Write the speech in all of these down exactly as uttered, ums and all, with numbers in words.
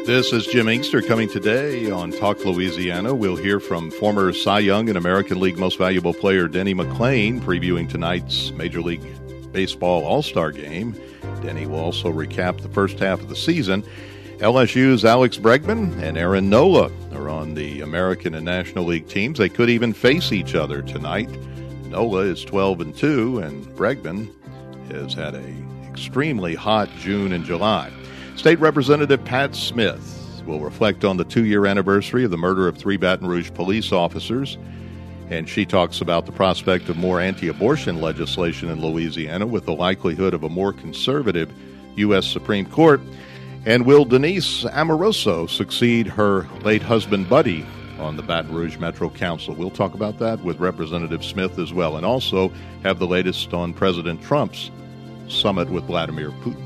This is Jim Inkster coming today on Talk Louisiana. We'll hear from former Cy Young and American League Most Valuable Player Denny McLain previewing tonight's Major League Baseball All-Star Game. Denny will also recap the first half of the season. L S U's Alex Bregman and Aaron Nola are on the American and National League teams. They could even face each other tonight. Nola is twelve and two, and Bregman has had a extremely hot June and July. State Representative Pat Smith will reflect on the two-year anniversary of the murder of three Baton Rouge police officers, and she talks about the prospect of more anti-abortion legislation in Louisiana with the likelihood of a more conservative U S Supreme Court. And will Denise Amoroso succeed her late husband, Buddy, on the Baton Rouge Metro Council? We'll talk about that with Representative Smith as well, and also have the latest on President Trump's summit with Vladimir Putin.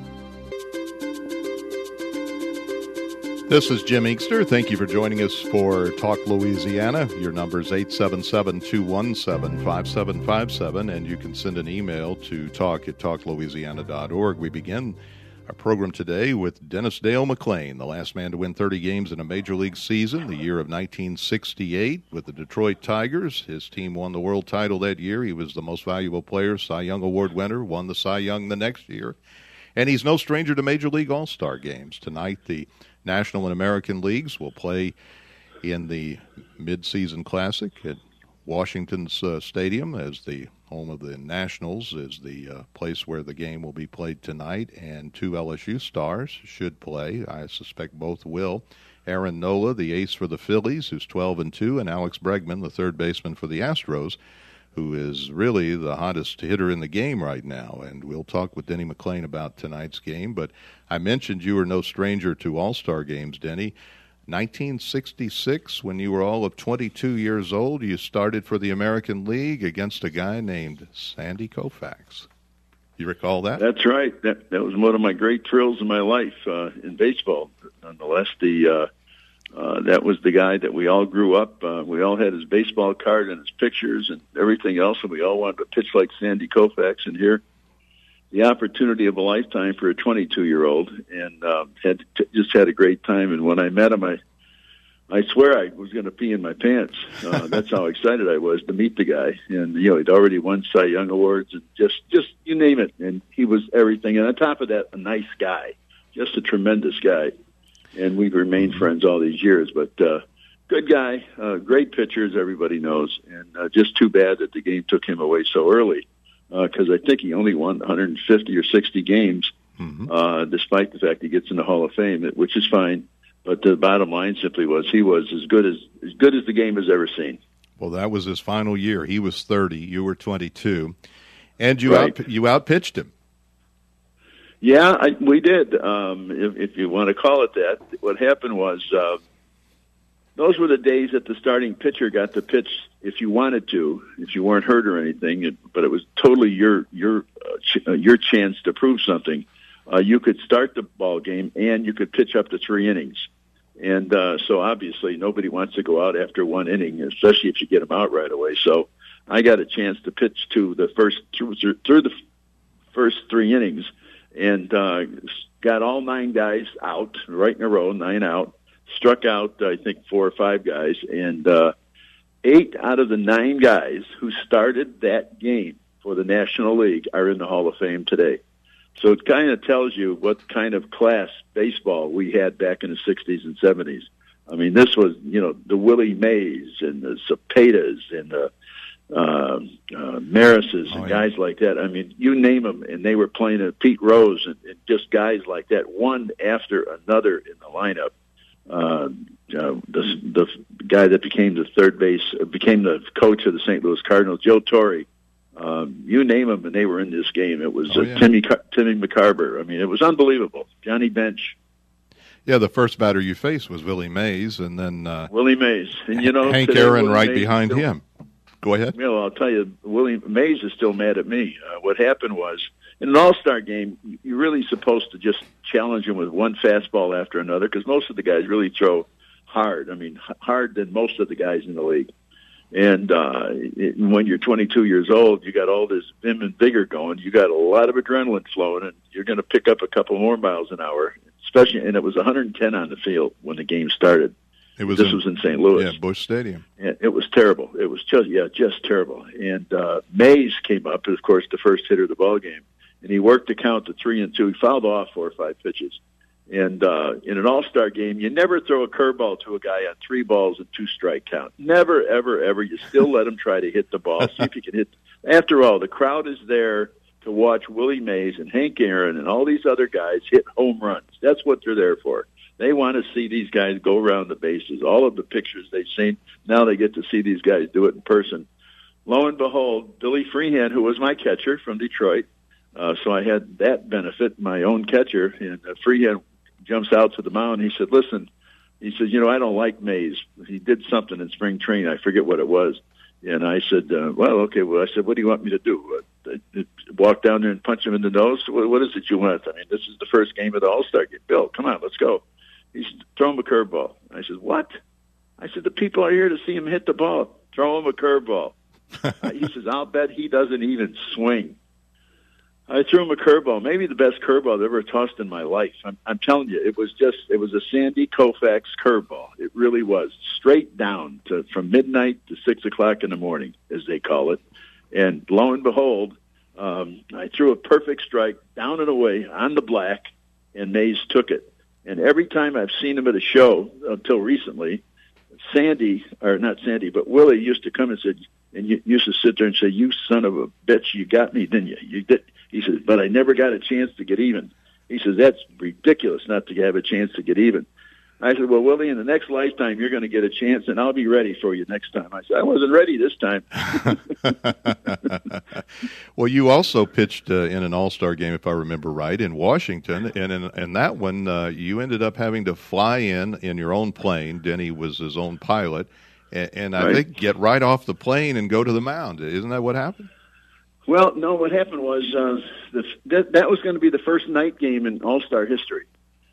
This is Jim Inkster. Thank you for joining us for Talk Louisiana. Your number is eight seven seven, two one seven, five seven five seven, and you can send an email to talk at talk louisiana dot org. We begin our program today with Dennis Dale McLain, the last man to win thirty games in a Major League season, the year of nineteen sixty-eight with the Detroit Tigers. His team won the world title that year. He was the Most Valuable Player, Cy Young Award winner, won the Cy Young the next year. And he's no stranger to Major League All-Star games. Tonight, the National and American Leagues will play in the Mid-Season Classic at Washington's uh, Stadium, as the home of the Nationals is the uh, place where the game will be played tonight, and two L S U stars should play. I suspect both will. Aaron Nola, the ace for the Phillies, who's twelve and two, and Alex Bregman, the third baseman for the Astros, who is really the hottest hitter in the game right now. And we'll talk with Denny McLain about tonight's game. But I mentioned you were no stranger to All-Star games, Denny. nineteen sixty-six, when you were all of twenty-two years old, you started for the American League against a guy named Sandy Koufax. You recall that? That's right. That that was one of my great thrills in my life uh, in baseball. Nonetheless, the uh, uh, that was the guy that we all grew up. Uh, we all had his baseball card and his pictures and everything else, and we all wanted to pitch like Sandy Koufax. And here, the opportunity of a lifetime for a twenty-two-year-old, and uh, had t- just had a great time. And when I met him, I I swear I was going to pee in my pants. Uh, that's how excited I was to meet the guy. And you know, he'd already won Cy Young awards, and just just you name it. And he was everything. And on top of that, a nice guy, just a tremendous guy. And we've remained friends all these years. But uh, good guy, uh, great pitcher, as everybody knows. And uh, just too bad that the game took him away so early. Because uh, I think he only won one hundred fifty or sixty games, mm-hmm. uh, despite the fact he gets in the Hall of Fame, which is fine. But the bottom line simply was he was as good as as good as the game has ever seen. Well, that was his final year. He was thirty. You were twenty-two, and you right. out you outpitched him. Yeah, I, we did. Um, if, if you want to call it that, what happened was. Uh, Those were the days that the starting pitcher got to pitch if you wanted to, if you weren't hurt or anything. It, but it was totally your your uh, ch- uh, your chance to prove something. Uh, you could start the ball game and you could pitch up to three innings. And uh, so obviously nobody wants to go out after one inning, especially if you get them out right away. So I got a chance to pitch to the first through, through the first three innings, and uh, got all nine guys out right in a row, nine out. Struck out, I think, four or five guys, and uh, eight out of the nine guys who started that game for the National League are in the Hall of Fame today. So it kind of tells you what kind of class baseball we had back in the sixties and seventies. I mean, this was, you know, the Willie Mays and the Zepedas and the uh, uh, Marises and oh, yeah. guys like that. I mean, you name them, and they were playing at Pete Rose and, and just guys like that, one after another in the lineup. Uh, uh, the, the guy that became the third base, uh, became the coach of the Saint Louis Cardinals, Joe Torre. Um, you name them, and they were in this game. It was oh, yeah. uh, Timmy Timmy McCarver. I mean, it was unbelievable. Johnny Bench. Yeah, the first batter you faced was Willie Mays, and then uh, Willie Mays, and you know Hank today, Aaron Willie right Mays behind still, him. Go ahead. You know, I'll tell you, Willie Mays is still mad at me. Uh, what happened was, in an all-star game, you're really supposed to just challenge him with one fastball after another, because most of the guys really throw hard. I mean, hard than most of the guys in the league. And uh, it, when you're twenty-two years old, you got all this vim and vigor going. You got a lot of adrenaline flowing, and you're going to pick up a couple more miles an hour, especially, and it was one hundred ten on the field when the game started. It was this in, was in Saint Louis. Yeah, Busch Stadium. And it was terrible. It was just, yeah, just terrible. And uh, Mays came up, of course, the first hitter of the ball game, and he worked the count to three and two. He fouled off four or five pitches. And uh, in an all-star game, you never throw a curveball to a guy on three balls and two strike count. Never, ever, ever. You still let him try to hit the ball, see if he can hit. After all, the crowd is there to watch Willie Mays and Hank Aaron and all these other guys hit home runs. That's what they're there for. They want to see these guys go around the bases. All of the pictures they've seen, now they get to see these guys do it in person. Lo and behold, Billy Freehan, who was my catcher from Detroit, uh, so I had that benefit, my own catcher, and uh, Freehan jumps out to the mound. He said, listen, he said, you know, I don't like Mays. He did something in spring training. I forget what it was. And I said, uh, well, okay. Well, I said, what do you want me to do? Uh, uh, walk down there and punch him in the nose? What, what is it you want? I mean, this is the first game of the All-Star game. Bill, come on, let's go. He said, throw him a curveball. I said, what? I said, the people are here to see him hit the ball. Throw him a curveball. uh, he says, I'll bet he doesn't even swing. I threw him a curveball, maybe the best curveball I've ever tossed in my life. I'm, I'm telling you, it was just, it was a Sandy Koufax curveball. It really was. Straight down to from midnight to six o'clock in the morning, as they call it. And lo and behold, um, I threw a perfect strike down and away on the black, and Mays took it. And every time I've seen him at a show, until recently, Sandy, or not Sandy, but Willie used to come and said, and you used to sit there and say, you son of a bitch, you got me, didn't you? You did. He says, but I never got a chance to get even. He says, that's ridiculous not to have a chance to get even. I said, well, Willie, in the next lifetime, you're going to get a chance, and I'll be ready for you next time. I said, I wasn't ready this time. Well, you also pitched uh, in an all-star game, if I remember right, in Washington, and in, in that one, uh, you ended up having to fly in in your own plane. Denny was his own pilot, and, and I right. think get right off the plane and go to the mound. Isn't that what happened? Well, no, what happened was uh, the, that, that was going to be the first night game in All-Star history.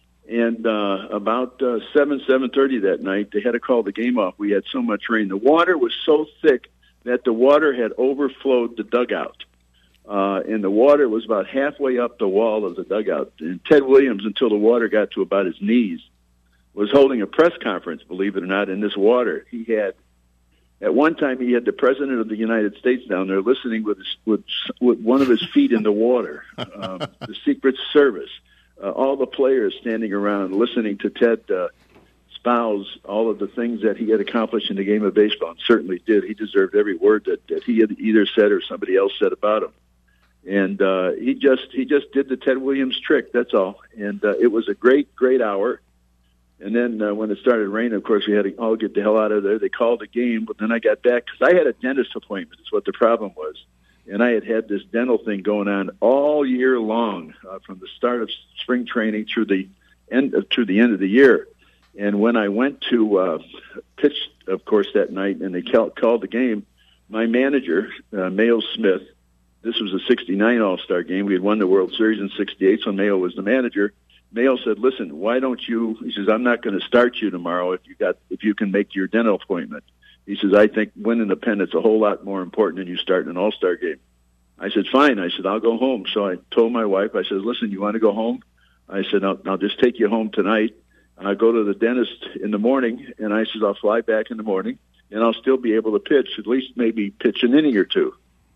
And uh, about uh, seven, seven thirty that night, they had to call the game off. We had so much rain. The water was so thick that the water had overflowed the dugout. Uh, and the water was about halfway up the wall of the dugout. And Ted Williams, until the water got to about his knees, was holding a press conference, believe it or not, in this water. He had At one time, he had the President of the United States down there listening with, his, with, with one of his feet in the water, um, the Secret Service, uh, all the players standing around listening to Ted uh, espouse all of the things that he had accomplished in the game of baseball, and certainly did. He deserved every word that, that he had either said or somebody else said about him. And uh, he just he just did the Ted Williams trick, that's all. And uh, it was a great, great hour. And then uh, when it started raining, of course, we had to all get the hell out of there. They called the game, but then I got back because I had a dentist appointment. That's what the problem was. And I had had this dental thing going on all year long, uh, from the start of spring training through the end of, through the end of the year. And when I went to uh, pitch, of course, that night, and they call, called the game, my manager, uh, Mayo Smith, this was a sixty-nine All-Star game. We had won the World Series in sixty-eight, so Mayo was the manager. Mayo said, listen, why don't you, he says, I'm not going to start you tomorrow if you got, if you can make your dental appointment. He says, I think winning the pennant's a whole lot more important than you starting an all-star game. I said, fine. I said, I'll go home. So I told my wife, I said, listen, you want to go home? I said, I'll, I'll just take you home tonight. I'll go to the dentist in the morning, and I said, I'll fly back in the morning, and I'll still be able to pitch, at least maybe pitch an inning or two.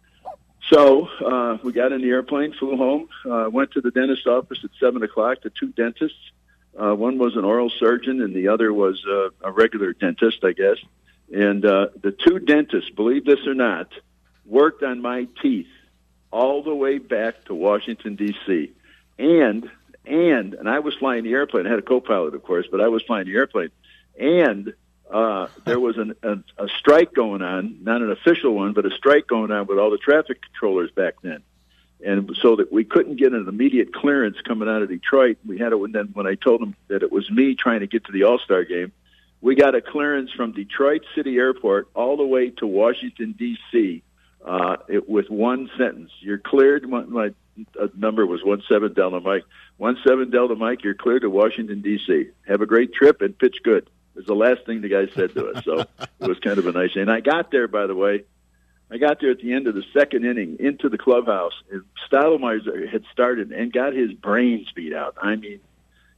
So uh, we got in the airplane, flew home, uh, went to the dentist's office at seven o'clock. The two dentists, uh, one was an oral surgeon and the other was uh, a regular dentist, I guess. And uh, the two dentists, believe this or not, worked on my teeth all the way back to Washington, D C And, and, and I was flying the airplane. I had a co-pilot, of course, but I was flying the airplane. And Uh, there was an, a, a strike going on, not an official one, but a strike going on with all the traffic controllers back then. And so that we couldn't get an immediate clearance coming out of Detroit. We had it when, then when I told them that it was me trying to get to the All-Star game, we got a clearance from Detroit City Airport all the way to Washington, D C, uh, it, with one sentence. You're cleared. My, my uh, number was one seven Delta Mike. one seven Delta Mike, you're cleared to Washington, D C Have a great trip and pitch good. It was the last thing the guy said to us, so it was kind of a nice thing. And I got there, by the way, I got there at the end of the second inning into the clubhouse, and Stottlemyre had started and got his brains beat out. I mean,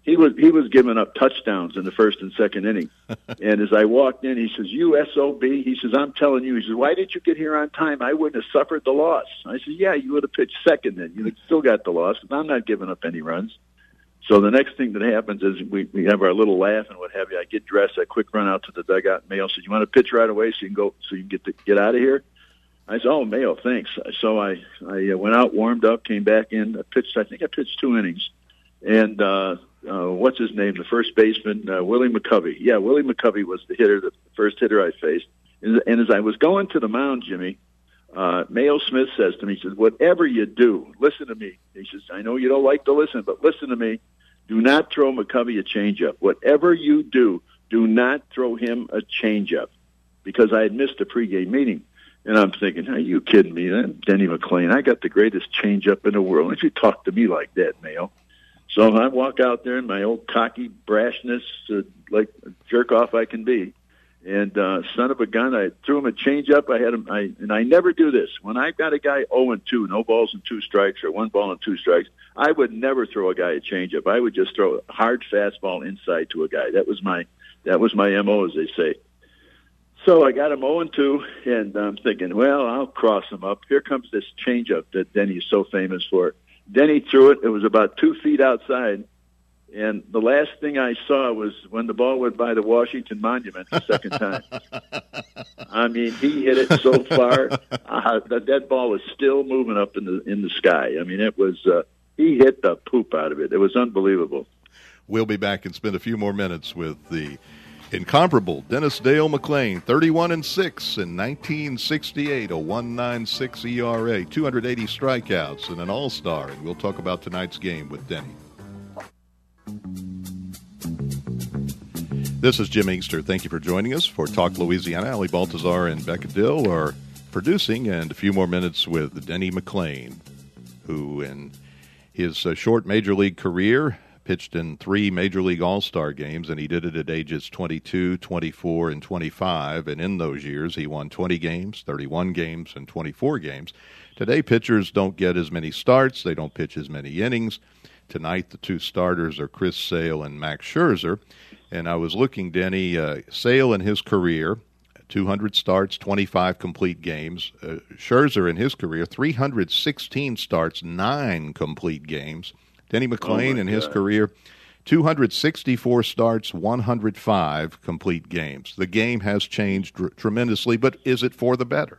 he was he was giving up touchdowns in the first and second inning. And as I walked in, he says, "You S O B." He says, "I'm telling you." He says, "Why didn't you get here on time? I wouldn't have suffered the loss." I said, "Yeah, you would have pitched second then. You'd have still got the loss. I'm not giving up any runs." So the next thing that happens is we, we have our little laugh and what have you. I get dressed. I quick run out to the dugout. And Mayo says, "You want to pitch right away so you can go so you can get to, get out of here?" I said, "Oh, Mayo, thanks." So I I went out, warmed up, came back in, I pitched. I think I pitched two innings, and. uh Uh, what's his name? The first baseman, uh, Willie McCovey. Yeah, Willie McCovey was the hitter, the first hitter I faced. And, and as I was going to the mound, Jimmy, uh, Mayo Smith says to me, he says, "Whatever you do, listen to me." He says, "I know you don't like to listen, but listen to me. Do not throw McCovey a changeup. Whatever you do, do not throw him a changeup," because I had missed a pregame meeting. And I'm thinking, "Are you kidding me? Denny McLain, I got the greatest changeup in the world. Why don't you talk to me like that, Mayo?" So I walk out there in my old cocky brashness, uh, like a jerk off I can be, and uh, son of a gun, I threw him a changeup. I had him, I and I never do this. When I've got a guy oh and two, no balls and two strikes, or one ball and two strikes, I would never throw a guy a changeup. I would just throw a hard fastball inside to a guy. That was my that was my M O, as they say. So I got him oh and two, and I'm thinking, well, I'll cross him up. Here comes this changeup that Denny's so famous for. Denny threw it. It was about two feet outside. And the last thing I saw was when the ball went by the Washington Monument the second time. I mean, he hit it so far uh, that that ball was still moving up in the in the sky. I mean, it was uh, he hit the poop out of it. It was unbelievable. We'll be back and spend a few more minutes with the incomparable Dennis Dale McLain, thirty-one and six in nineteen sixty-eight, a one point nine six E R A, two hundred eighty strikeouts, and an all-star. And we'll talk about tonight's game with Denny. This is Jim Inkster. Thank you for joining us for Talk Louisiana. Ali Baltazar and Becca Dill are producing, and a few more minutes with Denny McLain, who in his uh, short major league career pitched in three Major League All-Star games, and he did it at ages twenty-two, twenty-four, and twenty-five. And in those years, he won twenty games, thirty-one games, and twenty-four games. Today, pitchers don't get as many starts. They don't pitch as many innings. Tonight, the two starters are Chris Sale and Max Scherzer. And I was looking, Denny, uh, Sale in his career, two hundred starts, twenty-five complete games. Uh, Scherzer in his career, three hundred sixteen starts, nine complete games. Denny McLain oh in his God. career, two hundred sixty-four starts, one hundred five complete games. The game has changed dr- tremendously, but is it for the better?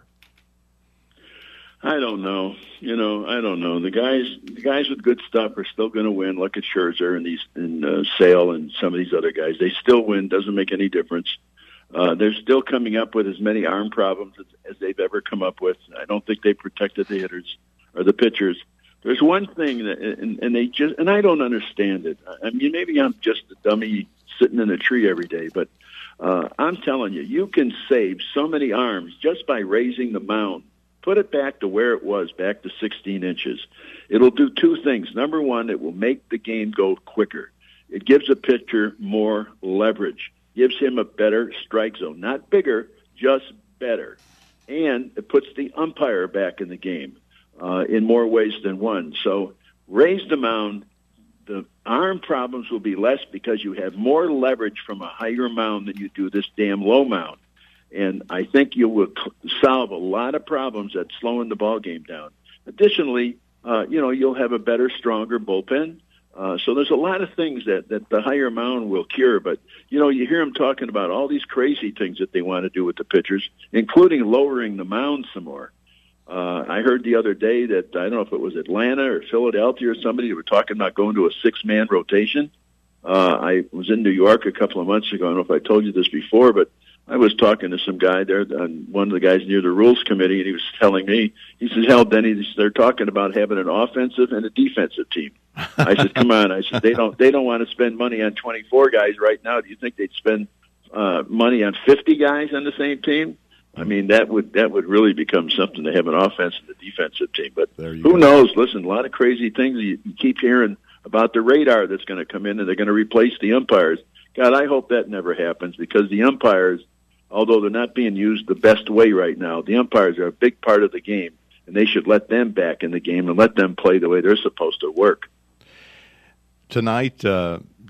I don't know. You know, I don't know. The guys, the guys with good stuff are still going to win. Look at Scherzer and these and uh, Sale and some of these other guys. They still win. Doesn't make any difference. Uh, they're still coming up with as many arm problems as, as they've ever come up with. I don't think they protected the hitters or the pitchers. There's one thing that, and, and they just, and I don't understand it. I mean, maybe I'm just a dummy sitting in a tree every day, but uh, I'm telling you, you can save so many arms just by raising the mound. Put it back to where it was, back to sixteen inches. It'll do two things. Number one, it will make the game go quicker. It gives a pitcher more leverage, gives him a better strike zone. Not bigger, just better. And it puts the umpire back in the game. Uh, in more ways than one. So raise the mound. The arm problems will be less because you have more leverage from a higher mound than you do this damn low mound. And I think you will solve a lot of problems at slowing the ball game down. Additionally, uh, you know, you'll have a better, stronger bullpen. Uh, so there's a lot of things that, that the higher mound will cure. But, you know, you hear them talking about all these crazy things that they want to do with the pitchers, including lowering the mound some more. Uh, I heard the other day that, I don't know if it was Atlanta or Philadelphia or somebody, they were talking about going to a six-man rotation. Uh, I was in New York a couple of months ago. I don't know if I told you this before, but I was talking to some guy there, and one of the guys near the rules committee, and he was telling me, he says, hell, Denny, they're talking about having an offensive and a defensive team. I said, come on. I said, they don't they don't want to spend money on twenty-four guys right now. Do you think they'd spend uh, money on fifty guys on the same team? I mean, that would that would really become something to have an offense and a defensive team. But who go. knows? Listen, a lot of crazy things you, you keep hearing about the radar that's going to come in, and they're going to replace the umpires. God, I hope that never happens, because the umpires, although they're not being used the best way right now, the umpires are a big part of the game, and they should let them back in the game and let them play the way they're supposed to work. Tonight, uh,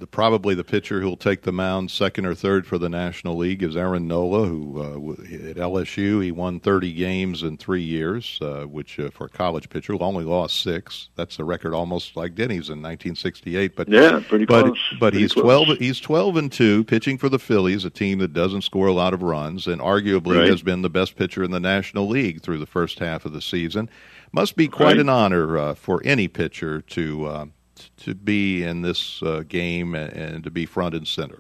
the, probably the pitcher who will take the mound second or third for the National League is Aaron Nola, who uh, at L S U he won thirty games in three years, uh, which uh, for a college pitcher who only lost six. That's a record almost like Denny's in nineteen sixty-eight. But yeah, pretty but, close. But pretty he's close. twelve. He's twelve and two, pitching for the Phillies, a team that doesn't score a lot of runs, and arguably right. has been the best pitcher in the National League through the first half of the season. Must be quite right. an honor uh, for any pitcher to. Uh, to be in this uh, game and, and to be front and center.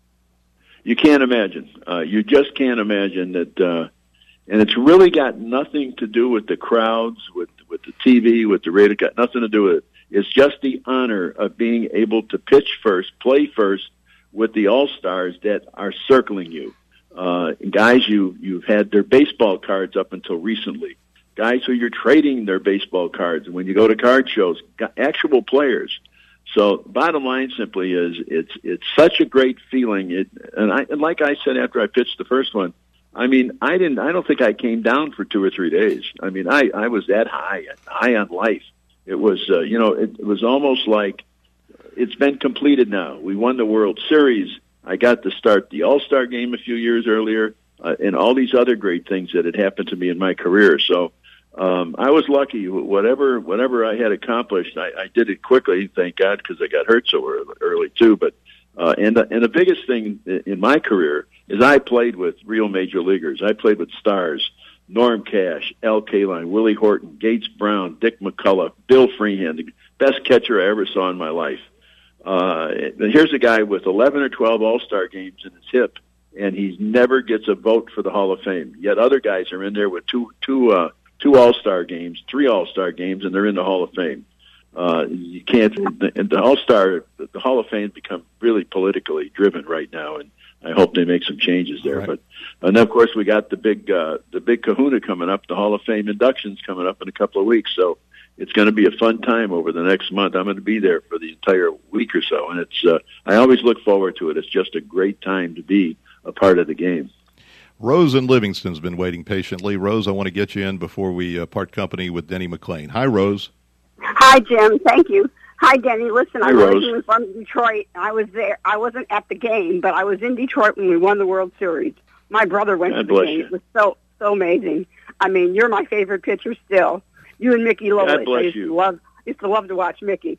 You can't imagine. Uh, you just can't imagine that. Uh, and it's really got nothing to do with the crowds, with with the T V, with the radio. Got nothing to do with it. It's just the honor of being able to pitch first, play first with the All-Stars that are circling you. Uh, guys you, you've had their baseball cards up until recently. Guys who you're trading their baseball cards when you go to card shows, actual players. So bottom line simply is it's it's such a great feeling. It, and, I, and like I said after I pitched the first one, I mean, I didn't. I don't think I came down for two or three days. I mean, I, I was that high, high on life. It was, uh, you know, it, it was almost like it's been completed now. We won the World Series. I got to start the All-Star game a few years earlier, uh, and all these other great things that had happened to me in my career. So. Um, I was lucky. Whatever, whatever I had accomplished, I, I did it quickly. Thank God, because I got hurt so early, early too. But uh, and the, and the biggest thing in my career is I played with real major leaguers. I played with stars: Norm Cash, Al Kaline, Willie Horton, Gates Brown, Dick McCullough, Bill Freehan, the best catcher I ever saw in my life. Uh, and here's a guy with eleven or twelve All-Star games in his hip, and he never gets a vote for the Hall of Fame. Yet other guys are in there with two two. Uh, Two All-Star games, three All-Star games, and they're in the Hall of Fame. Uh, you can't. And the All-Star, the Hall of Fame, has become really politically driven right now, and I hope they make some changes there. Right. But and then, of course, we got the big, uh, the big Kahuna coming up. The Hall of Fame inductions coming up in a couple of weeks, so it's going to be a fun time over the next month. I'm going to be there for the entire week or so, and it's. Uh, I always look forward to it. It's just a great time to be a part of the game. Rose in Livingston's been waiting patiently. Rose, I want to get you in before we uh, part company with Denny McLain. Hi, Rose. Hi, Jim. Thank you. Hi, Denny. Listen, Hi, I'm Rose. originally from Detroit. I was there. I wasn't at the game, but I was in Detroit when we won the World Series. My brother went God to the bless game. you. It was so so amazing. I mean, you're my favorite pitcher still. You and Mickey Lolich. God bless I used you. To love, used to love to watch Mickey.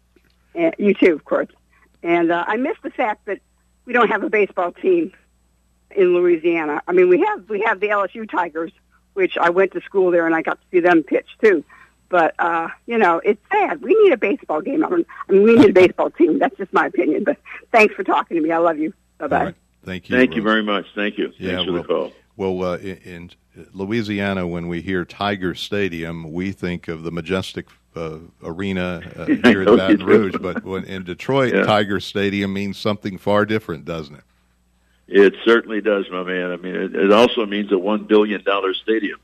And you too, of course. And uh, I miss the fact that we don't have a baseball team in Louisiana. I mean, we have we have the L S U Tigers, which I went to school there and I got to see them pitch too. But uh, you know, it's sad. We need a baseball game. I mean, I mean, we need a baseball team. That's just my opinion. But thanks for talking to me. I love you. Bye bye. Right. Thank you. Thank Rose. you very much. Thank you. Yeah, Thanks for well, the call. Well, uh, in, in Louisiana, when we hear Tiger Stadium, we think of the majestic uh, arena uh, here in Baton Rouge. But when in Detroit, yeah. Tiger Stadium means something far different, doesn't it? It certainly does, my man. I mean, it, it also means a one billion dollars stadium.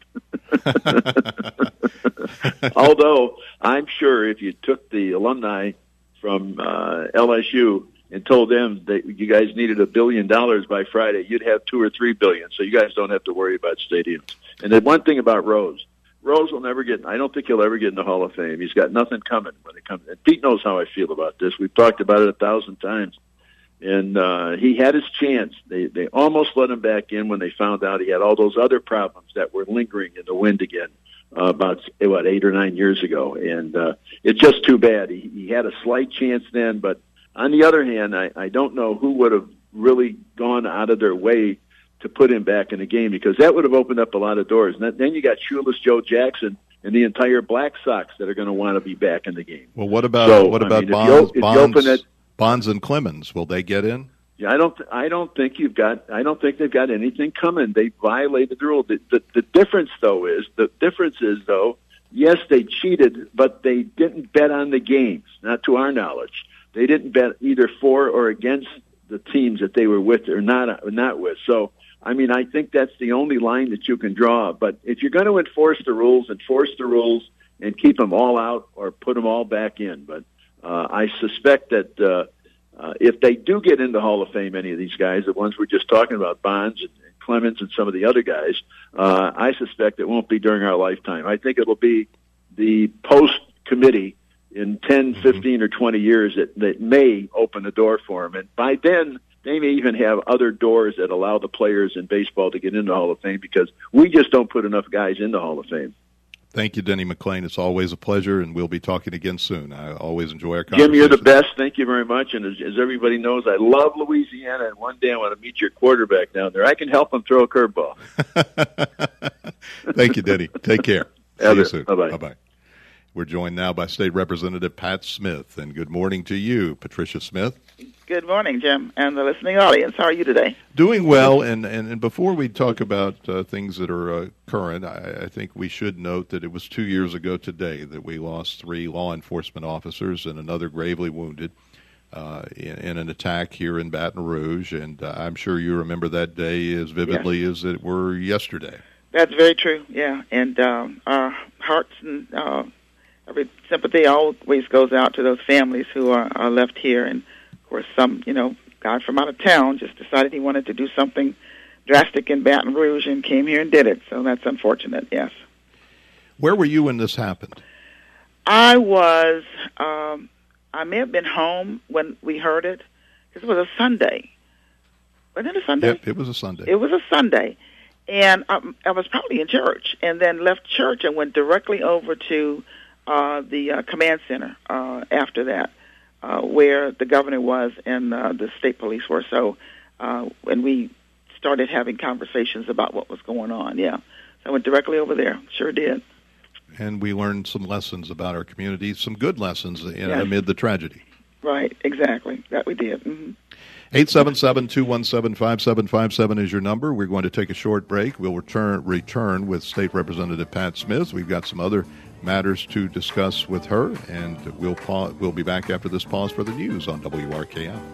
Although, I'm sure if you took the alumni from uh, L S U and told them that you guys needed a billion dollars by Friday, you'd have two or three billion. So you guys don't have to worry about stadiums. And then one thing about Rose, Rose will never get, I don't think he'll ever get in the Hall of Fame. He's got nothing coming when it comes. And Pete knows how I feel about this. We've talked about it a thousand times. And uh, he had his chance. They they almost let him back in when they found out he had all those other problems that were lingering in the wind again uh, about, what, eight or nine years ago. And uh, it's just too bad. He, he had a slight chance then, but on the other hand, I, I don't know who would have really gone out of their way to put him back in the game, because that would have opened up a lot of doors. And then you got Shoeless Joe Jackson and the entire Black Sox that are going to want to be back in the game. Well, what about so, what I about mean, Bonds? If you, if Bonds, you open it, Bonds and Clemens, will they get in? Yeah, I don't. Th- I don't think you've got. I don't think they've got anything coming. They violated the rule. The, the, the difference, though, is the difference is though. Yes, they cheated, but they didn't bet on the games. Not to our knowledge, they didn't bet either for or against the teams that they were with or not or not with. So, I mean, I think that's the only line that you can draw. But if you're going to enforce the rules, enforce the rules and keep them all out or put them all back in. But uh, I suspect that. Uh, Uh, if they do get into Hall of Fame, any of these guys, the ones we're just talking about, Bonds and, and Clemens and some of the other guys, uh, I suspect it won't be during our lifetime. I think it'll be the post-committee in ten, fifteen, or twenty years that, that may open the door for them. And by then, they may even have other doors that allow the players in baseball to get into the Hall of Fame, because we just don't put enough guys in the Hall of Fame. Thank you, Denny McLain. It's always a pleasure, and we'll be talking again soon. I always enjoy our conversation. Jim, you're the best. Thank you very much. And as, as everybody knows, I love Louisiana, and one day I want to meet your quarterback down there. I can help him throw a curveball. Thank you, Denny. Take care. See you soon. Bye-bye. Bye-bye. We're joined now by State Representative Pat Smith, and good morning to you, Patricia Smith. Good morning, Jim, and the listening audience. How are you today? Doing well, and, and, and before we talk about uh, things that are uh, current, I, I think we should note that it was two years ago today that we lost three law enforcement officers and another gravely wounded uh, in, in an attack here in Baton Rouge, and uh, I'm sure you remember that day as vividly yes. as it were yesterday. That's very true, yeah, and um, our hearts and uh, every sympathy always goes out to those families who are, are left here, and or some, you know, guy from out of town just decided he wanted to do something drastic in Baton Rouge and came here and did it. So that's unfortunate, yes. Where were you when this happened? I was, um, I may have been home when we heard it, because it was a Sunday. Wasn't it a Sunday? Yep, it was a Sunday. It was a Sunday. And I, I was probably in church, and then left church and went directly over to uh, the uh, command center uh, after that. Uh, where the governor was and uh, the state police were. So, uh, and we started having conversations about what was going on, yeah. So I went directly over there, sure did. And we learned some lessons about our community, some good lessons in, yes. amid the tragedy. Right, exactly, that we did. Mm-hmm. eight seven seven, two one seven, five seven five seven is your number. We're going to take a short break. We'll return return with State Representative Pat Smith. We've got some other matters to discuss with her, and we'll pause, we'll be back after this pause for the news on W R K M.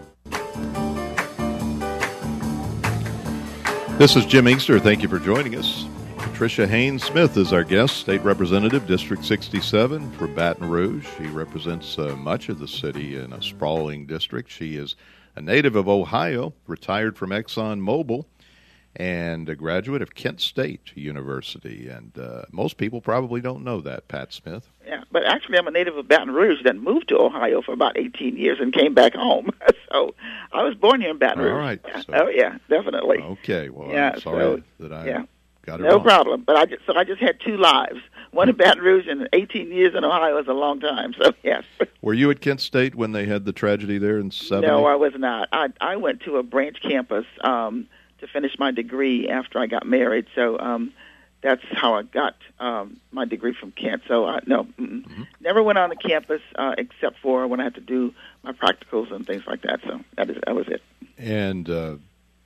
This is Jim Inkster. Thank you for joining us. Patricia Haynes Smith is our guest, State Representative, District sixty-seven for Baton Rouge. She represents uh, much of the city in a sprawling district. She is a native of Ohio, retired from ExxonMobil, and a graduate of Kent State University. And uh, most people probably don't know that, Pat Smith. Yeah, but actually I'm a native of Baton Rouge that moved to Ohio for about eighteen years and came back home. So I was born here in Baton Rouge. All right. So, oh, yeah, definitely. Okay, well, yeah, I'm sorry so, that I yeah. got it No wrong. problem. But I just, so I just had two lives. One in Baton Rouge and eighteen years in Ohio is a long time, so yes. Were you at Kent State when they had the tragedy there in seventy? No, I was not. I, I went to a branch campus um, to finish my degree after I got married, so um, that's how I got um, my degree from Kent. So, I, no, mm-hmm. never went on the campus uh, except for when I had to do my practicals and things like that, so that, is, that was it. And uh,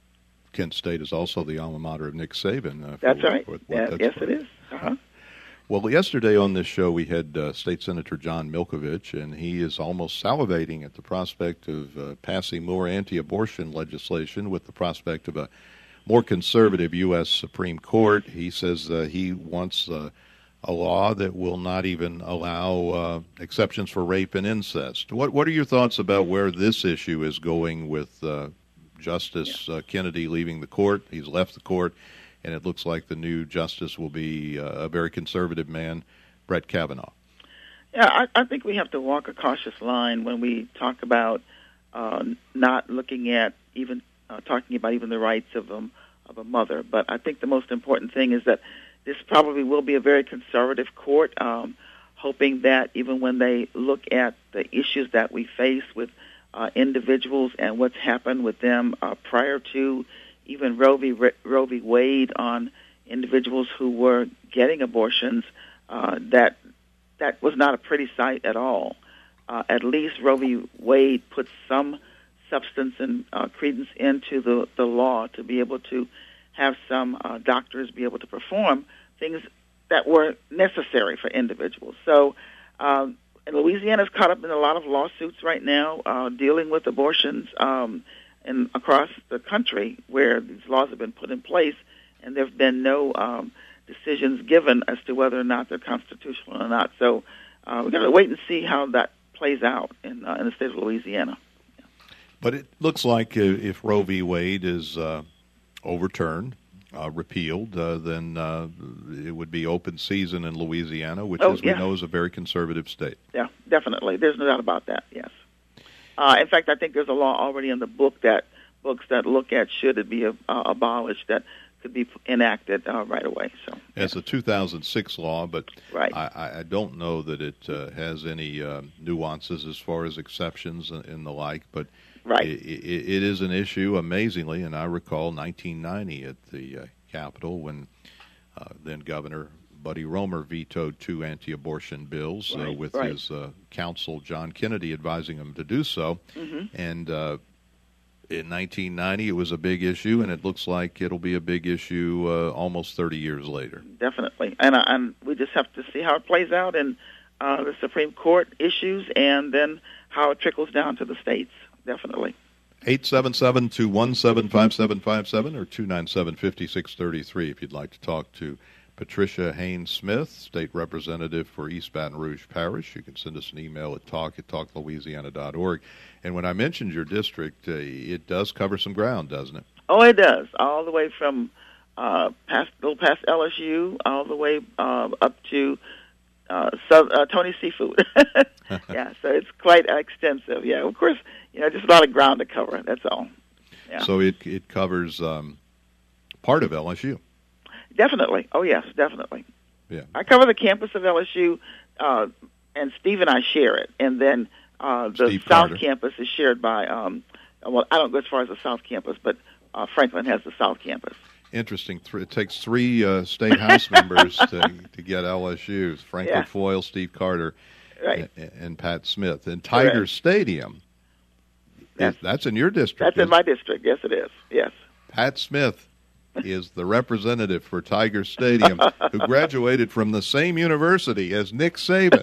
Kent State is also the alma mater of Nick Saban. Uh, that's for, right. for, for yeah, that's yes, for. it is. Uh-huh. Well, yesterday on this show we had uh, State Senator John Milkovich, and he is almost salivating at the prospect of uh, passing more anti-abortion legislation with the prospect of a more conservative U S Supreme Court. He says uh, he wants uh, a law that will not even allow uh, exceptions for rape and incest. What What are your thoughts about where this issue is going with uh, Justice uh, Kennedy leaving the court? He's left the court, and it looks like the new justice will be uh, a very conservative man, Brett Kavanaugh. Yeah, I, I think we have to walk a cautious line when we talk about uh, not looking at even uh, talking about even the rights of um, of a mother. But I think the most important thing is that this probably will be a very conservative court, um, hoping that even when they look at the issues that we face with uh, individuals and what's happened with them uh, prior to even Roe v. Roe v. Wade on individuals who were getting abortions, uh, that that was not a pretty sight at all. Uh, at least Roe v. Wade put some substance and uh, credence into the, the law to be able to have some uh, doctors be able to perform things that were necessary for individuals. So um, and Louisiana's caught up in a lot of lawsuits right now uh, dealing with abortions um, and across the country where these laws have been put in place, and there have been no um, decisions given as to whether or not they're constitutional or not. So uh, we've got to wait and see how that plays out in, uh, in the state of Louisiana. Yeah. But it looks like if Roe v. Wade is uh, overturned, uh, repealed, uh, then uh, it would be open season in Louisiana, which, oh, as we yeah. know, is a very conservative state. Yeah, definitely. There's no doubt about that, yes. Uh, in fact, I think there's a law already in the book that books that look at should it be uh, abolished that could be enacted uh, right away. So it's a two thousand six law, but right. I, I don't know that it uh, has any uh, nuances as far as exceptions and, and the like. But right. it, it, it is an issue, amazingly, and I recall nineteen ninety at the uh, Capitol when uh, then Governor Buddy Roemer vetoed two anti-abortion bills right. uh, with right. his uh, counsel John Kennedy advising him to do so, mm-hmm. and. Uh, In nineteen ninety, it was a big issue, and it looks like it'll be a big issue uh, almost thirty years later. Definitely, and uh, and we just have to see how it plays out in uh, the Supreme Court issues, and then how it trickles down to the states. Definitely. eight seven seven, two one seven, five seven five seven or two nine seven, five six three three if you'd like to talk to Patricia Haynes-Smith, State Representative for East Baton Rouge Parish. You can send us an email at talk at talk louisiana dot org. And when I mentioned your district, uh, it does cover some ground, doesn't it? Oh, it does. All the way from uh, past, little past L S U, all the way uh, up to uh, South, uh, Tony's Seafood. Yeah, so it's quite extensive. Yeah, of course, you know, just a lot of ground to cover. That's all. Yeah. So it it covers um, part of L S U. Definitely. Oh, yes, definitely. Yeah. I cover the campus of L S U, uh, and Steve and I share it. And then uh, the Steve South Carter. Campus is shared by, um, well, I don't go as far as the South Campus, but uh, Franklin has the South Campus. Interesting. Th- it takes three uh, state house members to to get L S U. Franklin Yeah. Foyle, Steve Carter, Right. and, and Pat Smith. And Tiger Correct. Stadium, Yes. is- that's in your district. That's in isn't my it? district. Yes, it is. Yes. Pat Smith is the representative for Tiger Stadium, who graduated from the same university as Nick Saban.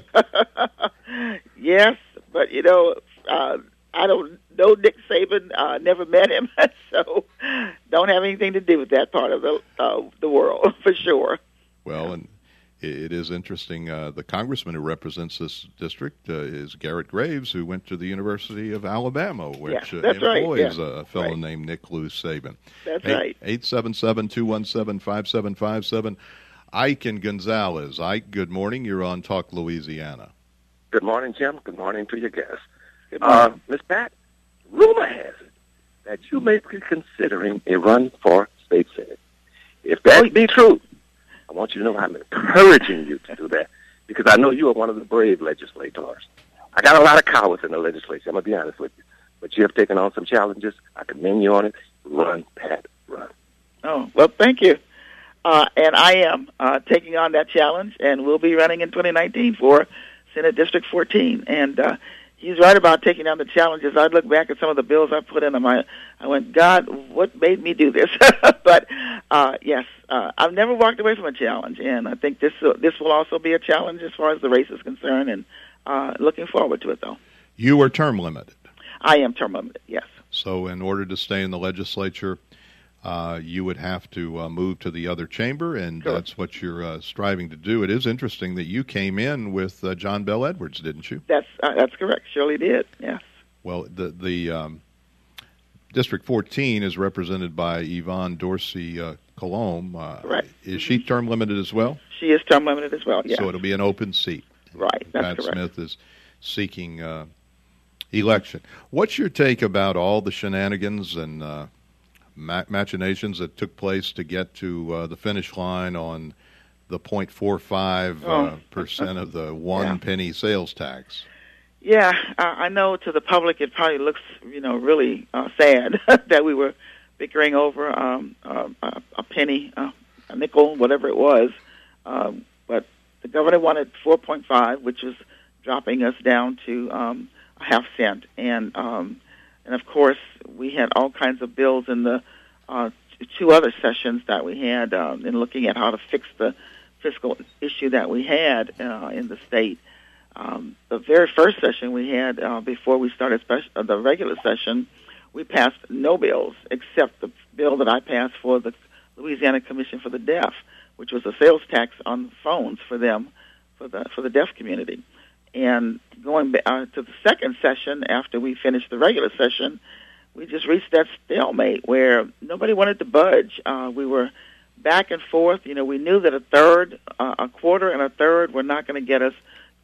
Yes, but, you know, uh, I don't know Nick Saban, uh, never met him, so don't have anything to do with that part of the uh, the world, for sure. Well, and it, it is interesting. Uh, the congressman who represents this district uh, is Garrett Graves, who went to the University of Alabama, which Yeah, uh, that's right, employs yeah. a fellow Right. named Nick Lou Saban. That's Eight- right. eight seven seven, two one seven, five seven five seven. Ike and Gonzalez. Ike, good morning. You're on Talk Louisiana. Good morning, Jim. Good morning to your guests. Good Uh, morning. Miss Pat, rumor has it that you may be considering a run for state senate. If that be true, I want you to know I'm encouraging you to do that because I know you are one of the brave legislators. I got a lot of cowards in the legislature, I'm going to be honest with you. But you have taken on some challenges. I commend you on it. Run, Pat, run. Oh, well, thank you. Uh, and I am uh, taking on that challenge, and we'll be running in twenty nineteen for Senate District fourteen. And uh, he's right about taking on the challenges. I look back at some of the bills I put in, and I, I went, God, what made me do this? But, uh, yes, uh, I've never walked away from a challenge, and I think this uh, this will also be a challenge as far as the race is concerned, and uh, looking forward to it, though. You are term limited. I am term limited, yes. So in order to stay in the legislature, uh, you would have to uh, move to the other chamber, and Correct. that's what you're uh, striving to do. It is interesting that you came in with uh, John Bell Edwards, didn't you? That's uh, that's correct. Surely did, yes. Well, the the um, District fourteen is represented by Yvonne Dorsey uh, Colomb. Uh, Correct. Is she term limited as well? She is term limited as well, yes. So it'll be an open seat. Right, that's Pat correct. Smith is seeking uh, election. What's your take about all the shenanigans and uh, ma- machinations that took place to get to uh, the finish line on the zero point four five uh, Oh. percent of the one Yeah. penny sales tax? Yeah, uh, I know to the public it probably looks, you know, really uh, sad that we were bickering over um, uh, a, a penny, uh, a nickel, whatever it was. Um, but the governor wanted four point five, which was dropping us down to um, a half cent. And, um, and of course, we had all kinds of bills in the uh, t- two other sessions that we had um, in looking at how to fix the fiscal issue that we had uh, in the state. Um, the very first session we had uh, before we started speci- uh, the regular session, we passed no bills except the bill that I passed for the Louisiana Commission for the Deaf, which was a sales tax on phones for them, for the for the deaf community. And going ba- uh, to the second session after we finished the regular session, we just reached that stalemate where nobody wanted to budge. Uh, we were back and forth. You know, we knew that a third, uh, a quarter, and a third were not going to get us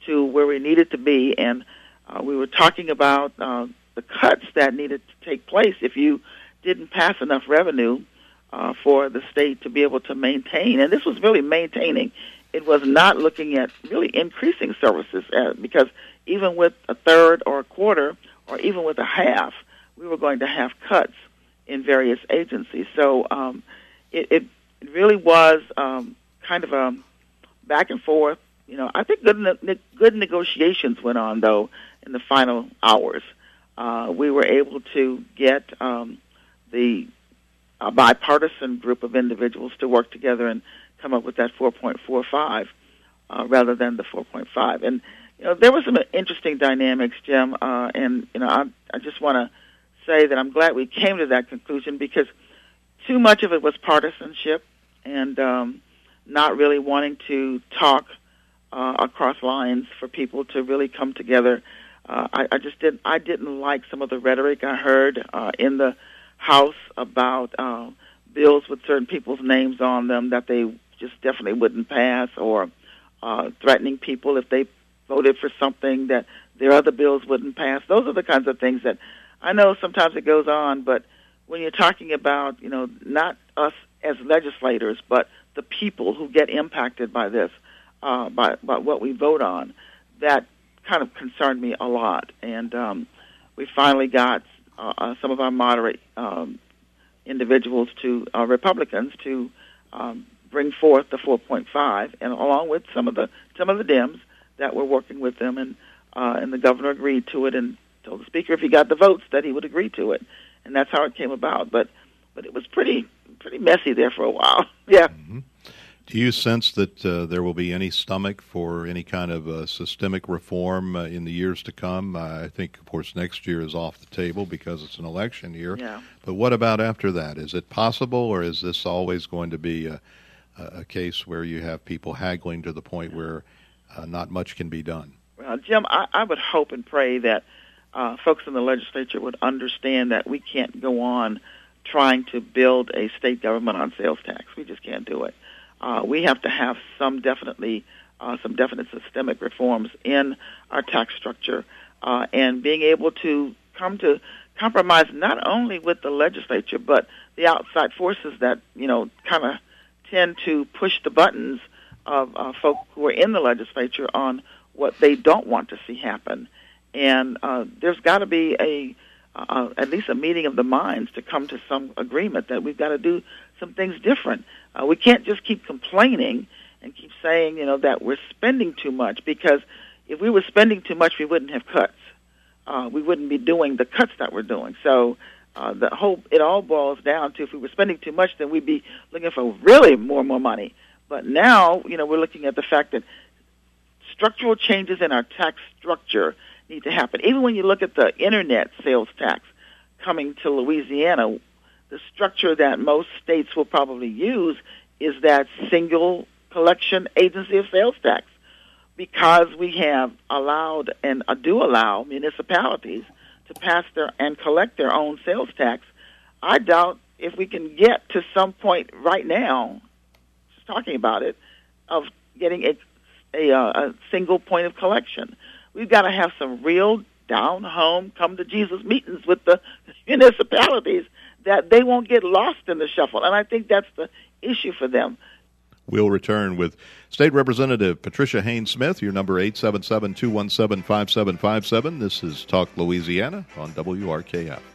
to where we needed to be, and uh, we were talking about uh, the cuts that needed to take place if you didn't pass enough revenue uh, for the state to be able to maintain. And this was really maintaining. It was not looking at really increasing services, uh, because even with a third or a quarter or even with a half, we were going to have cuts in various agencies. So um, it, it really was um, kind of a back and forth. You know, I think good ne- good negotiations went on, though, in the final hours. Uh, we were able to get um, the a bipartisan group of individuals to work together and come up with that four point four five uh, rather than the four point five. And, you know, there were some interesting dynamics, Jim, uh, and, you know, I, I just want to say that I'm glad we came to that conclusion, because too much of it was partisanship and um, not really wanting to talk uh, across lines for people to really come together. Uh, I, I just didn't. I didn't like some of the rhetoric I heard uh, in the House about uh, bills with certain people's names on them that they just definitely wouldn't pass, or uh, threatening people if they voted for something that their other bills wouldn't pass. Those are the kinds of things that I know sometimes it goes on, but when you're talking about, you know, not us as legislators, but the people who get impacted by this, uh, by, by what we vote on, that kind of concerned me a lot. And um, we finally got uh, uh, some of our moderate um, individuals to uh, Republicans to um, bring forth the four point five, and along with some of the some of the Dems that were working with them, and uh, and the governor agreed to it and told the speaker if he got the votes that he would agree to it, and that's how it came about. But but it was pretty pretty messy there for a while. Yeah. Mm-hmm. Do you sense that uh, there will be any stomach for any kind of uh, systemic reform uh, in the years to come? Uh, I think, of course, next year is off the table because it's an election year. Yeah. But what about after that? Is it possible, or is this always going to be a, a case where you have people haggling to the point where uh, not much can be done? Well, Jim, I, I would hope and pray that uh, folks in the legislature would understand that we can't go on trying to build a state government on sales tax. We just can't do it. Uh, we have to have some definitely uh, some definite systemic reforms in our tax structure, uh, and being able to come to compromise not only with the legislature but the outside forces that, you know, kind of tend to push the buttons of uh, folk who are in the legislature on what they don't want to see happen. And uh, there's got to be a uh, at least a meeting of the minds to come to some agreement that we've got to do some things different. Uh, we can't just keep complaining and keep saying, you know, that we're spending too much, because if we were spending too much, we wouldn't have cuts. Uh, we wouldn't be doing the cuts that we're doing. So uh, the whole it all boils down to, if we were spending too much, then we'd be looking for really more and more money. But now, you know, we're looking at the fact that structural changes in our tax structure need to happen. Even when you look at the internet sales tax coming to Louisiana, the structure that most states will probably use is that single collection agency of sales tax, because we have allowed and uh, do allow municipalities to pass their and collect their own sales tax. I doubt if we can get to some point right now, just talking about it, of getting a, a, a single point of collection. We've got to have some real down-home, come-to-Jesus meetings with the municipalities that they won't get lost in the shuffle. And I think that's the issue for them. We'll return with State Representative Patricia Haynes-Smith. Your number eight seven seven, two one seven, five seven five seven. This is Talk Louisiana on W R K F.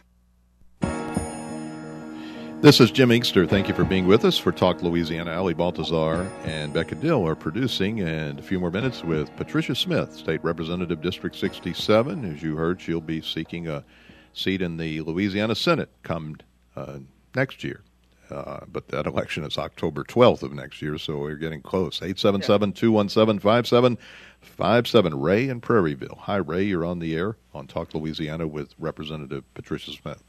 This is Jim Inkster. Thank you for being with us for Talk Louisiana. Ali Baltazar and Becca Dill are producing, and a few more minutes with Patricia Smith, State Representative District sixty-seven. As you heard, she'll be seeking a seat in the Louisiana Senate come uh, next year. Uh, but that election is October twelfth of next year, so we're getting close. eight seven seven, two one seven, five seven five seven. Ray in Prairieville. Hi, Ray. You're on the air on Talk Louisiana with Representative Patricia Smith.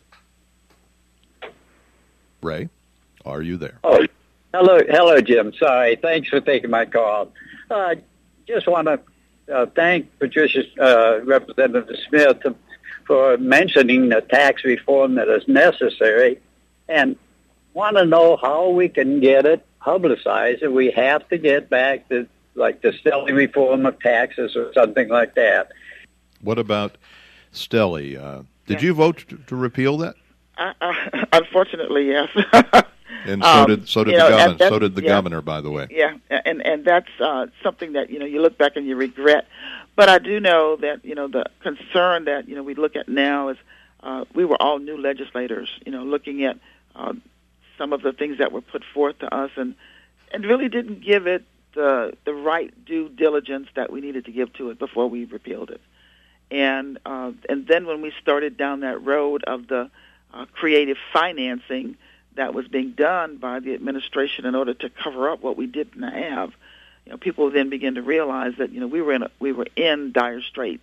Ray, are you there? Oh, hello, hello, Jim. Sorry. Thanks for taking my call. Uh, just want to uh, thank Patricia, uh, Representative Smith, for mentioning the tax reform that is necessary, and want to know how we can get it publicized. And we have to get back the like the Stelly reform of taxes or something like that. What about Stelly? Uh, did yeah. you vote to, to repeal that? Uh, uh, unfortunately, yes. And so um, did so did the know, governor. that, So did the yeah, governor, by the way. Yeah, and and that's uh, something that you know you look back and you regret. But I do know that you know the concern that you know we look at now is uh, we were all new legislators. You know, looking at uh, some of the things that were put forth to us, and and really didn't give it the the right due diligence that we needed to give to it before we repealed it. And uh, and then when we started down that road of the uh, creative financing that was being done by the administration in order to cover up what we didn't have, you know, people then began to realize that you know we were in a, we were in dire straits.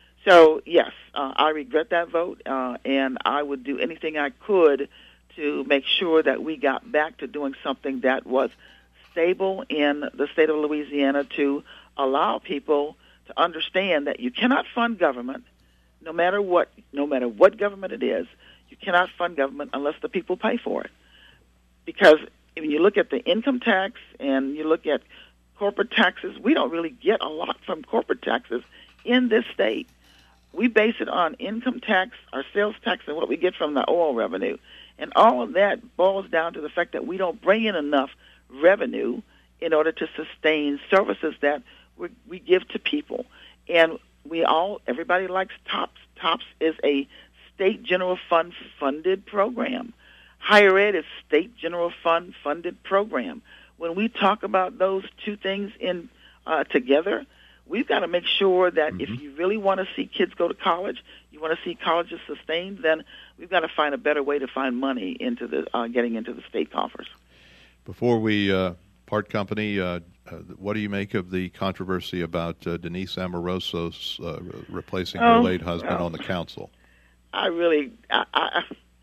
So yes, uh, I regret that vote, uh, and I would do anything I could to make sure that we got back to doing something that was stable in the state of Louisiana to allow people to understand that you cannot fund government, no matter what, no matter what government it is. You cannot fund government unless the people pay for it. Because when you look at the income tax and you look at corporate taxes, we don't really get a lot from corporate taxes in this state. We base it on income tax, our sales tax, and what we get from the oil revenue. And all of that boils down to the fact that we don't bring in enough revenue in order to sustain services that we, we give to people. And we all, everybody likes TOPS. TOPS is a state general fund funded program. Higher ed is state general fund funded program. When we talk about those two things in uh, together, we've got to make sure that mm-hmm. if you really want to see kids go to college, you want to see colleges sustained, then we've got to find a better way to find money into the uh, getting into the state coffers. Before we uh, part company, uh, uh, what do you make of the controversy about uh, Denise Amoroso's uh, replacing oh, her late husband well. on the council? I really, I, I,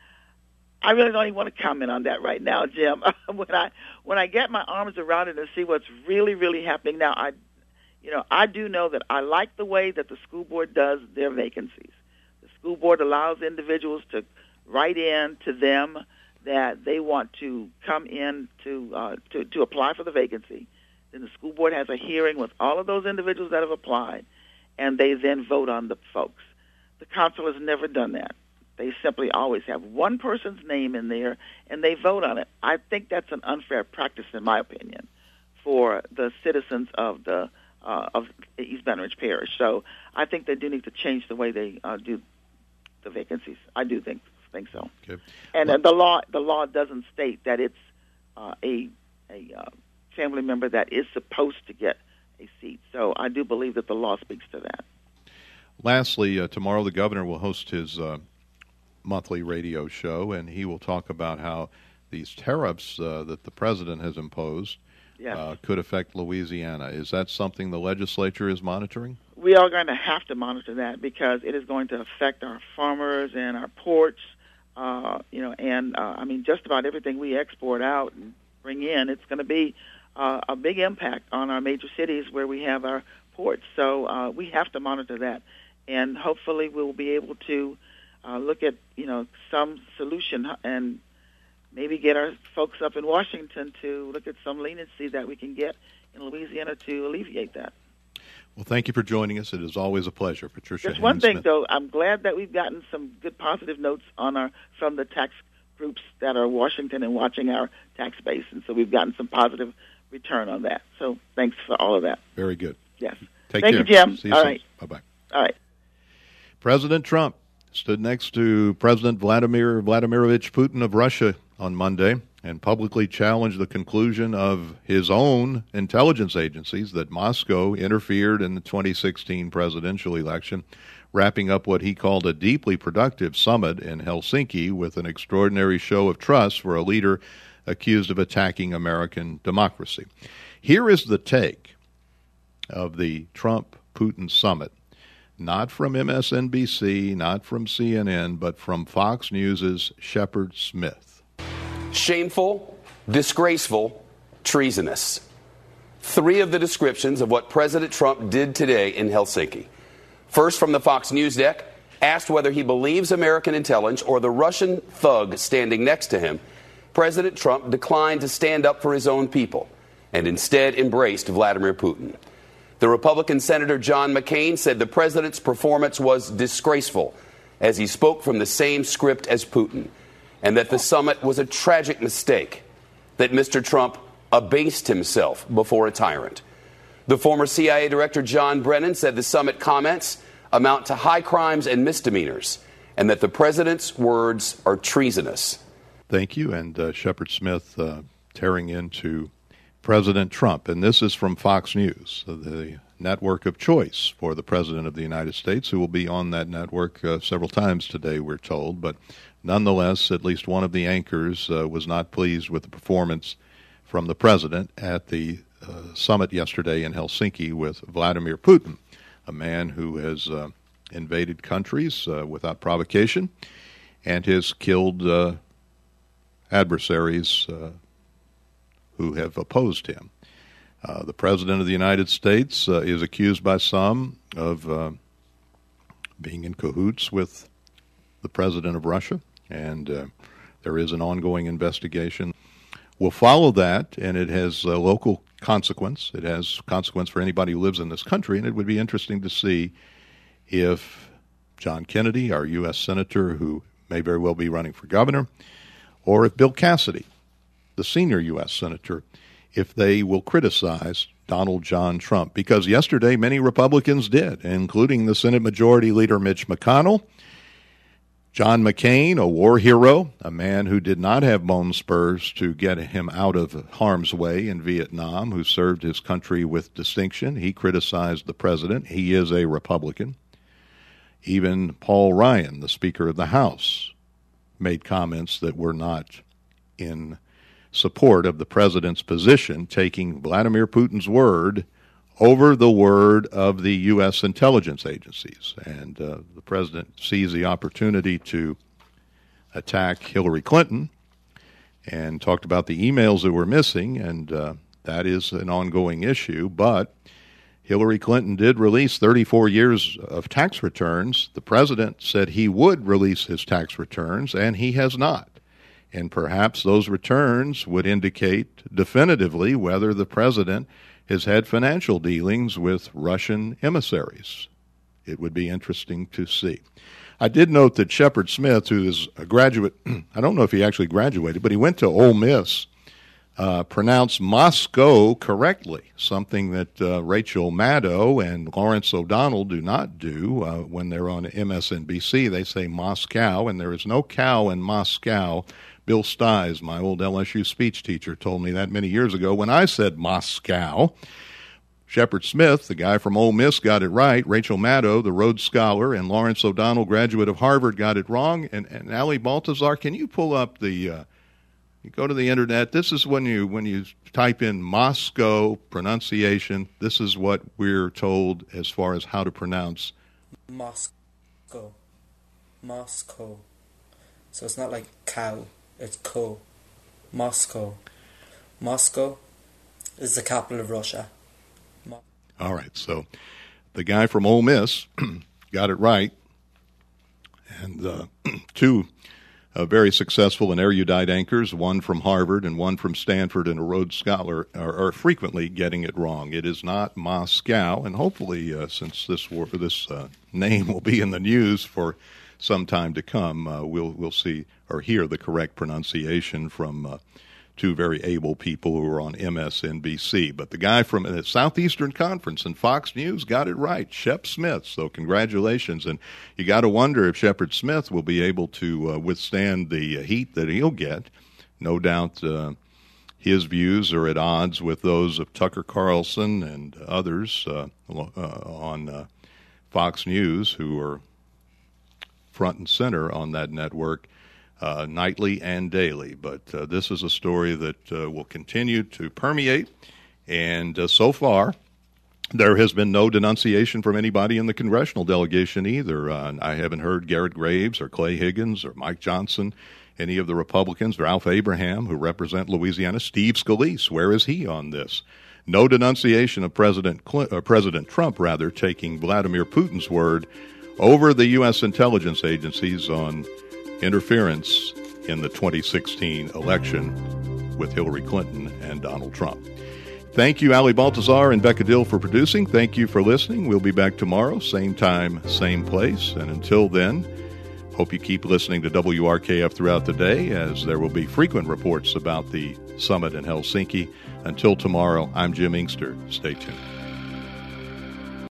I really don't even want to comment on that right now, Jim. when I when I get my arms around it and see what's really, really happening now, I, you know, I do know that I like the way that the school board does their vacancies. The school board allows individuals to write in to them that they want to come in to uh, to to apply for the vacancy. Then the school board has a hearing with all of those individuals that have applied, and they then vote on the folks. The council has never done that. They simply always have one person's name in there, and they vote on it. I think that's an unfair practice, in my opinion, for the citizens of the uh, of East Baton Rouge Parish. So I think they do need to change the way they uh, do the vacancies. I do think think so. Okay. And well, uh, the law the law doesn't state that it's uh, a a uh, family member that is supposed to get a seat. So I do believe that the law speaks to that. Lastly, uh, tomorrow the governor will host his uh, monthly radio show, and he will talk about how these tariffs uh, that the president has imposed yes. uh, could affect Louisiana. Is that something the legislature is monitoring? We are going to have to monitor that because it is going to affect our farmers and our ports, uh, you know, and, uh, I mean, just about everything we export out and bring in, it's going to be uh, a big impact on our major cities where we have our ports. So uh, we have to monitor that. And hopefully we'll be able to uh, look at, you know, some solution and maybe get our folks up in Washington to look at some leniency that we can get in Louisiana to alleviate that. Well, thank you for joining us. It is always a pleasure, Patricia. Just one thing, Smith. though. I'm glad that we've gotten some good positive notes on our from the tax groups that are Washington and watching our tax base. And so we've gotten some positive return on that. So thanks for all of that. Very good. Yes. Take Thank care. you, Jim. See you all soon. right. Bye-bye. All right. President Trump stood next to President Vladimir Vladimirovich Putin of Russia on Monday and publicly challenged the conclusion of his own intelligence agencies that Moscow interfered in the twenty sixteen presidential election, wrapping up what he called a deeply productive summit in Helsinki with an extraordinary show of trust for a leader accused of attacking American democracy. Here is the take of the Trump-Putin summit. Not from M S N B C, not from C N N, but from Fox News' Shepard Smith. Shameful, disgraceful, treasonous. Three of the descriptions of what President Trump did today in Helsinki. First, from the Fox News deck, asked whether he believes American intelligence or the Russian thug standing next to him, President Trump declined to stand up for his own people. and instead embraced Vladimir Putin. The Republican Senator John McCain said the president's performance was disgraceful as he spoke from the same script as Putin, and that the summit was a tragic mistake, that Mister Trump abased himself before a tyrant. The former C I A Director John Brennan said the summit comments amount to high crimes and misdemeanors, and that the president's words are treasonous. Thank you. And uh, Shepard Smith uh, tearing into President Trump. And this is from Fox News, the network of choice for the President of the United States, who will be on that network uh, several times today, we're told. But nonetheless, at least one of the anchors uh, was not pleased with the performance from the President at the uh, summit yesterday in Helsinki with Vladimir Putin, a man who has uh, invaded countries uh, without provocation and has killed uh, adversaries uh, who have opposed him. Uh, the President of the United States uh, is accused by some of uh, being in cahoots with the President of Russia, and uh, there is an ongoing investigation. We'll follow that, and it has a local consequence. It has consequence for anybody who lives in this country, and it would be interesting to see if John Kennedy, our U S Senator, who may very well be running for governor, or if Bill Cassidy, the senior U S Senator, if they will criticize Donald John Trump. Because yesterday many Republicans did, including the Senate Majority Leader Mitch McConnell, John McCain, a war hero, a man who did not have bone spurs to get him out of harm's way in Vietnam, who served his country with distinction. He criticized the president. He is a Republican. Even Paul Ryan, the Speaker of the House, made comments that were not in support of the president's position, taking Vladimir Putin's word over the word of the U S intelligence agencies. And uh, the president sees the opportunity to attack Hillary Clinton and talked about the emails that were missing, and uh, that is an ongoing issue. But Hillary Clinton did release thirty-four years of tax returns. The president said he would release his tax returns, and he has not. And perhaps those returns would indicate definitively whether the president has had financial dealings with Russian emissaries. It would be interesting to see. I did note that Shepard Smith, who is a graduate, I don't know if he actually graduated, but he went to Ole Miss, uh, pronounced Moscow correctly, something that uh, Rachel Maddow and Lawrence O'Donnell do not do uh, when they're on M S N B C. They say Moscow, and there is no cow in Moscow. Bill Stiles, my old L S U speech teacher, told me that many years ago when I said Moscow. Shepard Smith, the guy from Ole Miss, got it right. Rachel Maddow, the Rhodes Scholar, and Lawrence O'Donnell, graduate of Harvard, got it wrong. And, and Ali Baltazar, can you pull up the, uh, you go to the Internet. This is when you when you type in Moscow pronunciation. This is what we're told as far as how to pronounce Moscow. Moscow. So it's not like cow. It's co. Moscow. Moscow is the capital of Russia. Mo- All right, so the guy from Ole Miss got it right. And uh, two uh, very successful and erudite anchors, one from Harvard and one from Stanford and a Rhodes Scholar, are, are frequently getting it wrong. It is not Moscow, and hopefully, uh, since this, war, this uh, name will be in the news for some time to come, uh, we'll we'll see or hear the correct pronunciation from uh, two very able people who are on M S N B C. But the guy from the Southeastern Conference and Fox News got it right, Shep Smith. So congratulations. And you got to wonder if Shepard Smith will be able to uh, withstand the heat that he'll get. No doubt uh, his views are at odds with those of Tucker Carlson and others uh, uh, on uh, Fox News, who are front and center on that network uh, nightly and daily. But uh, this is a story that uh, will continue to permeate, and uh, so far there has been no denunciation from anybody in the congressional delegation either. Uh, I haven't heard Garrett Graves or Clay Higgins or Mike Johnson, any of the Republicans, Ralph Abraham, who represent Louisiana, Steve Scalise. Where is he on this? No denunciation of President Cl- uh, President Trump, rather, taking Vladimir Putin's word over the U S intelligence agencies on interference in the twenty sixteen election with Hillary Clinton and Donald Trump. Thank you, Ali Baltazar and Becca Dill, for producing. Thank you for listening. We'll be back tomorrow, same time, same place. And until then, hope you keep listening to W R K F throughout the day, as there will be frequent reports about the summit in Helsinki. Until tomorrow, I'm Jim Inkster. Stay tuned.